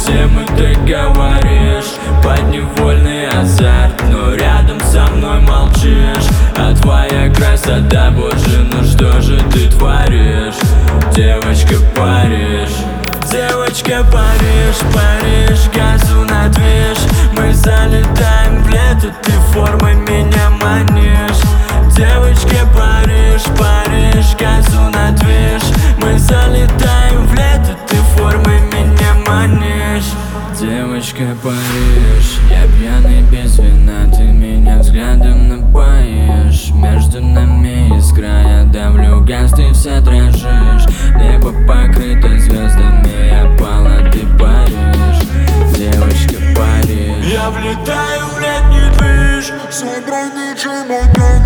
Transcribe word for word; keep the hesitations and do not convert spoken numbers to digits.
всем, и ты говоришь подневольный азарт, но рядом со мной молчишь. А твоя красота, боже, ну что же ты творишь? Девочка, Париж, девочка, Париж, Париж, газу на движ. Мы залетаем в лето, ты формой меня манишь. Девочка, Париж, Париж, газу на движ. Мы залетаем в лето, ты формой меня манишь. Девочка, Париж, я пьяный без вина, ты меня взглядом напоишь. Между нами искра, я давлю газ, ты вся дрожишь. Небо покрыто звездами, я пала, ты паришь. Девочка, Париж, я влетаю в летний движ, сыграй диджей мой.